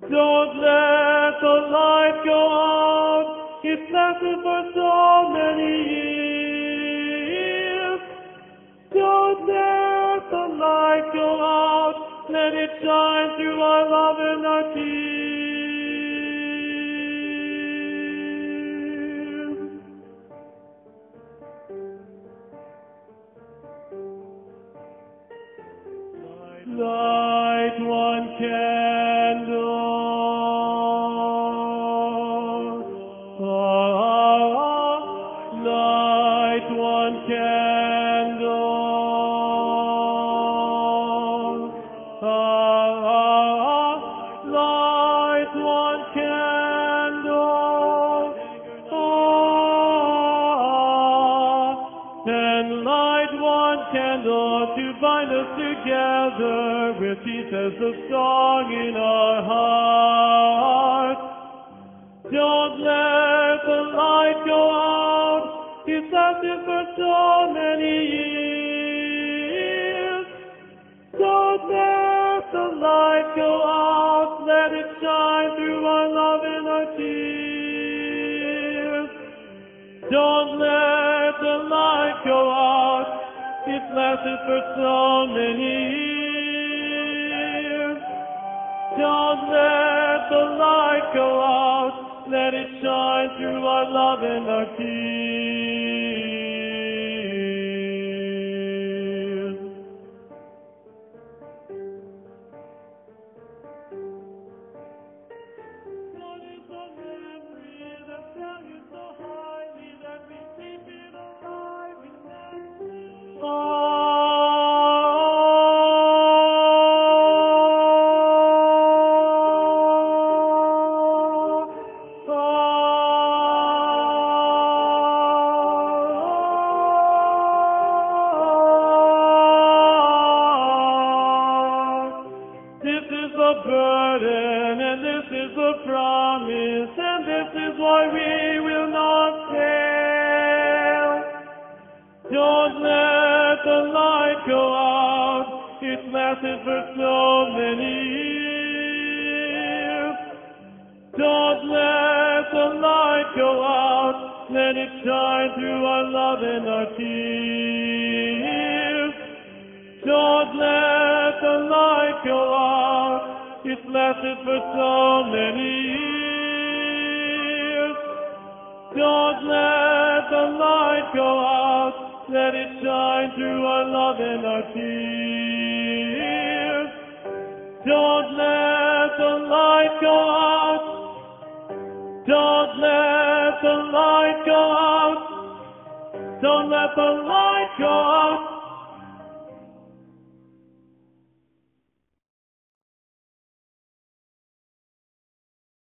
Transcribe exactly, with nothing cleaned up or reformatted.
Don't let the light go out. It's lasted for so many years. Don't let the light go out. Let it shine through our love and our tears. Light one candle. Light one candle. Light one candle. And light one candle to bind us together with peace as a song in our hearts. Don't let the light go out. It's lasted for so many years. Don't let the light go out. Let it shine through our love and our tears. Don't let the light go out. It's lasted for so many years. Don't let the light go out. Let it shine through our love and our tears. What is the memory that values so highly that we keep it alive in memory? This is the burden, and this is the promise, and this is why we will not fail. Don't let the light go out. It's lasted for so many years. Don't let the light go out. Let it shine through our love and our tears. Don't let the light go out. It's lasted for so many years. Don't let the light go out. Let it shine through our love and our tears. Don't let the light go out. Don't let the light go out. Don't let the light go out.